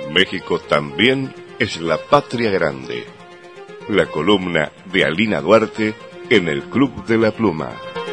México también es la patria grande. La columna de Alina Duarte en el Club de la Pluma.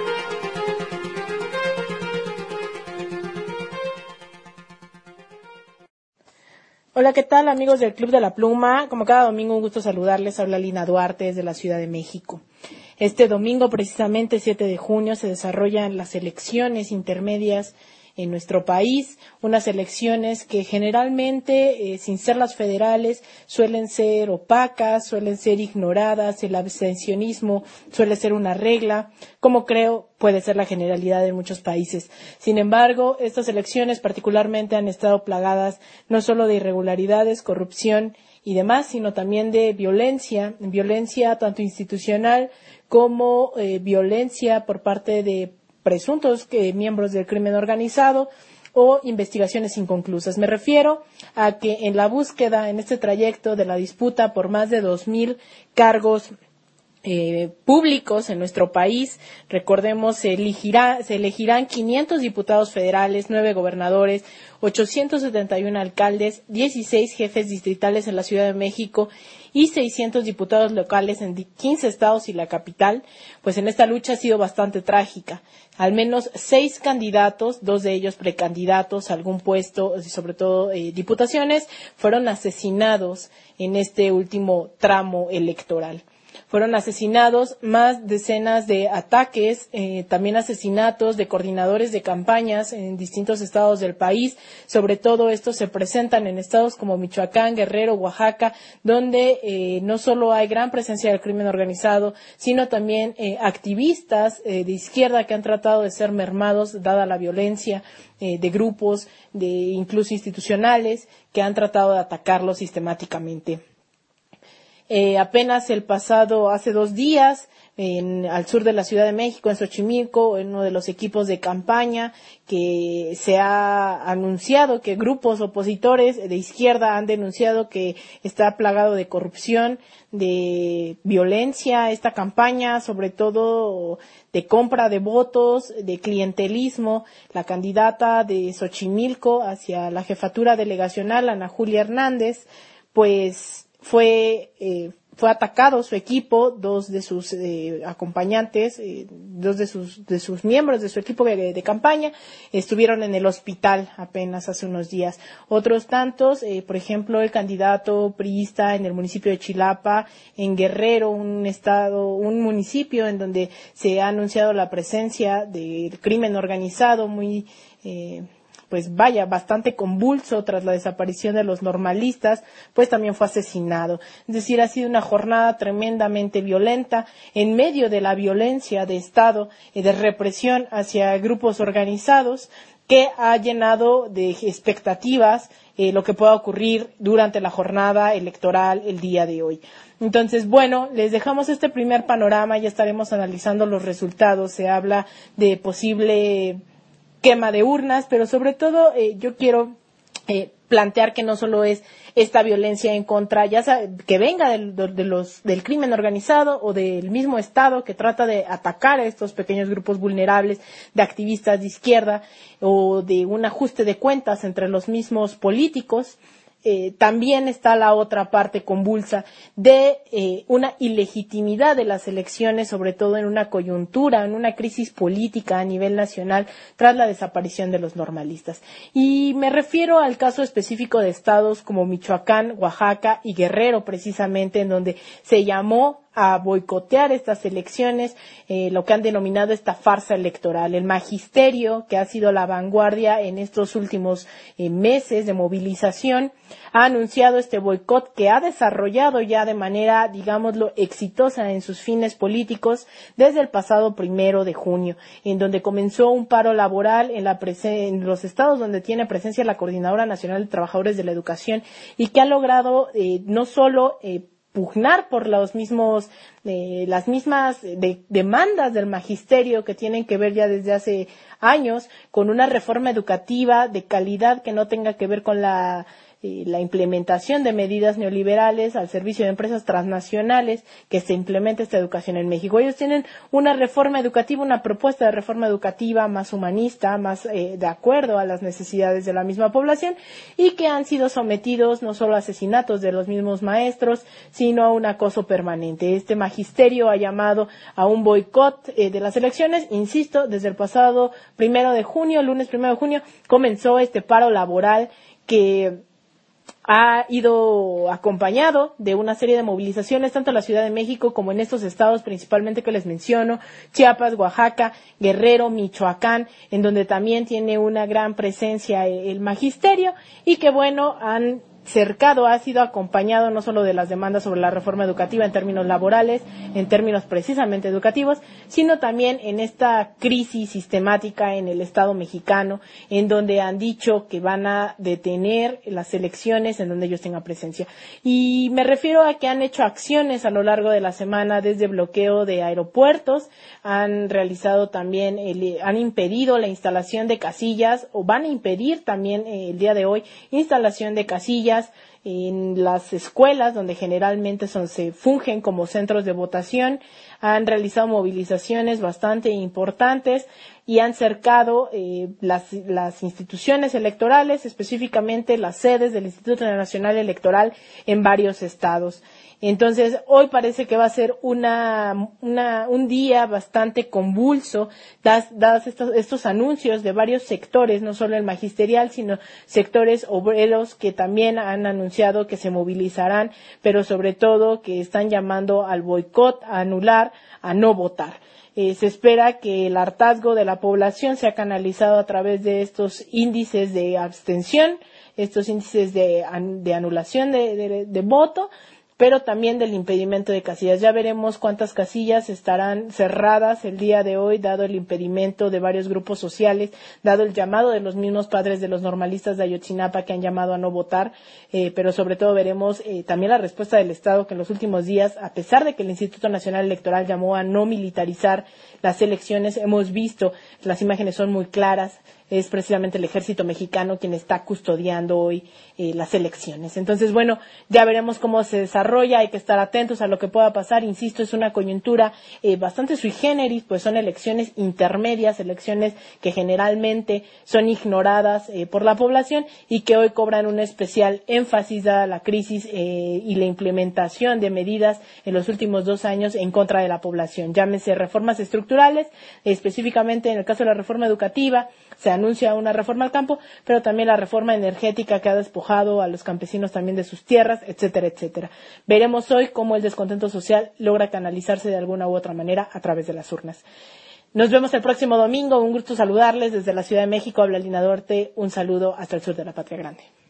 Hola, ¿qué tal, amigos del Club de la Pluma? Como cada domingo, un gusto saludarles. Habla Alina Duarte desde la Ciudad de México. Este domingo, precisamente 7 de junio, se desarrollan las elecciones intermedias en nuestro país, unas elecciones que generalmente, sin ser las federales, suelen ser opacas, suelen ser ignoradas, el abstencionismo suele ser una regla, como creo puede ser la generalidad en muchos países. Sin embargo, estas elecciones particularmente han estado plagadas no solo de irregularidades, corrupción y demás, sino también de violencia tanto institucional como violencia por parte de presuntos miembros del crimen organizado o investigaciones inconclusas. Me refiero a que en la búsqueda, en este trayecto de la disputa por más de 2,000 cargos públicos en nuestro país, recordemos, se elegirán 500 diputados federales, 9 gobernadores, 871 alcaldes, 16 jefes distritales en la Ciudad de México y 600 diputados locales en 15 estados y la capital. Pues en esta lucha ha sido bastante trágica. Al menos 6 candidatos, 2 de ellos precandidatos a algún puesto, sobre todo diputaciones, fueron asesinados en este último tramo electoral. Fueron asesinados más decenas de ataques, también asesinatos de coordinadores de campañas en distintos estados del país. Sobre todo estos se presentan en estados como Michoacán, Guerrero, Oaxaca, donde no solo hay gran presencia del crimen organizado, sino también activistas de izquierda que han tratado de ser mermados dada la violencia de grupos, incluso institucionales, que han tratado de atacarlos sistemáticamente. Apenas hace 2 días, al sur de la Ciudad de México, en Xochimilco, en uno de los equipos de campaña, que se ha anunciado que grupos opositores de izquierda han denunciado que está plagado de corrupción, de violencia, esta campaña, sobre todo de compra de votos, de clientelismo. La candidata de Xochimilco hacia la jefatura delegacional, Ana Julia Hernández, pues fue atacado su equipo, 2 de sus acompañantes, 2 de sus miembros de su equipo de campaña estuvieron en el hospital apenas hace unos días. Otros tantos, por ejemplo, el candidato priista en el municipio de Chilapa, en Guerrero, un municipio en donde se ha anunciado la presencia del crimen organizado muy bastante convulso tras la desaparición de los normalistas, pues también fue asesinado. Es decir, ha sido una jornada tremendamente violenta en medio de la violencia de Estado y de represión hacia grupos organizados, que ha llenado de expectativas lo que pueda ocurrir durante la jornada electoral el día de hoy. Entonces, bueno, les dejamos este primer panorama, ya estaremos analizando los resultados. Se habla de posible quema de urnas, pero sobre todo yo quiero plantear que no solo es esta violencia en contra, que venga del crimen organizado o del mismo Estado que trata de atacar a estos pequeños grupos vulnerables de activistas de izquierda, o de un ajuste de cuentas entre los mismos políticos. También está la otra parte convulsa de una ilegitimidad de las elecciones, sobre todo en una coyuntura, en una crisis política a nivel nacional tras la desaparición de los normalistas. Y me refiero al caso específico de estados como Michoacán, Oaxaca y Guerrero, precisamente, en donde se llamó a boicotear estas elecciones, lo que han denominado esta farsa electoral. El magisterio, que ha sido la vanguardia en estos últimos meses de movilización, ha anunciado este boicot, que ha desarrollado ya de manera, digámoslo, exitosa en sus fines políticos desde el pasado 1 de junio, en donde comenzó un paro laboral en los estados donde tiene presencia la Coordinadora Nacional de Trabajadores de la Educación, y que ha logrado no solo pugnar por las mismas demandas del magisterio, que tienen que ver ya desde hace años con una reforma educativa de calidad que no tenga que ver con la la implementación de medidas neoliberales al servicio de empresas transnacionales, que se implemente esta educación en México. Ellos tienen una reforma educativa, una propuesta de reforma educativa más humanista, más de acuerdo a las necesidades de la misma población, y que han sido sometidos no solo a asesinatos de los mismos maestros, sino a un acoso permanente. Este magisterio ha llamado a un boicot de las elecciones. Insisto, desde el pasado lunes 1 de junio, comenzó este paro laboral que ha ido acompañado de una serie de movilizaciones, tanto en la Ciudad de México como en estos estados principalmente que les menciono, Chiapas, Oaxaca, Guerrero, Michoacán, en donde también tiene una gran presencia el magisterio, y que ha sido acompañado no solo de las demandas sobre la reforma educativa en términos laborales, en términos precisamente educativos, sino también en esta crisis sistemática en el Estado mexicano, en donde han dicho que van a detener las elecciones en donde ellos tengan presencia. Y me refiero a que han hecho acciones a lo largo de la semana, desde bloqueo de aeropuertos, han realizado también, han impedido la instalación de casillas, o van a impedir también el día de hoy instalación de casillas en las escuelas donde generalmente se fungen como centros de votación. Han realizado movilizaciones bastante importantes y han cercado las instituciones electorales, específicamente las sedes del Instituto Nacional Electoral en varios estados. Entonces, hoy parece que va a ser un día bastante convulso, dadas estos anuncios de varios sectores, no solo el magisterial, sino sectores obreros que también han anunciado que se movilizarán, pero sobre todo que están llamando al boicot, a anular, a no votar. Se espera que el hartazgo de la población sea canalizado a través de estos índices de abstención, estos índices de anulación de voto, pero también del impedimento de casillas. Ya veremos cuántas casillas estarán cerradas el día de hoy, dado el impedimento de varios grupos sociales, dado el llamado de los mismos padres de los normalistas de Ayotzinapa que han llamado a no votar, pero sobre todo veremos también la respuesta del Estado, que en los últimos días, a pesar de que el Instituto Nacional Electoral llamó a no militarizar las elecciones, hemos visto, las imágenes son muy claras, es precisamente el ejército mexicano quien está custodiando hoy las elecciones. Entonces, ya veremos cómo se desarrolla, hay que estar atentos a lo que pueda pasar. Insisto, es una coyuntura bastante sui generis, pues son elecciones intermedias, elecciones que generalmente son ignoradas por la población y que hoy cobran un especial énfasis dada la crisis y la implementación de medidas en los últimos 2 años en contra de la población. Llámese reformas estructurales, específicamente en el caso de la reforma educativa, se anuncia una reforma al campo, pero también la reforma energética que ha despojado a los campesinos también de sus tierras, etcétera, etcétera. Veremos hoy cómo el descontento social logra canalizarse de alguna u otra manera a través de las urnas. Nos vemos el próximo domingo. Un gusto saludarles desde la Ciudad de México. Habla Lina Duarte. Un saludo hasta el sur de la Patria Grande.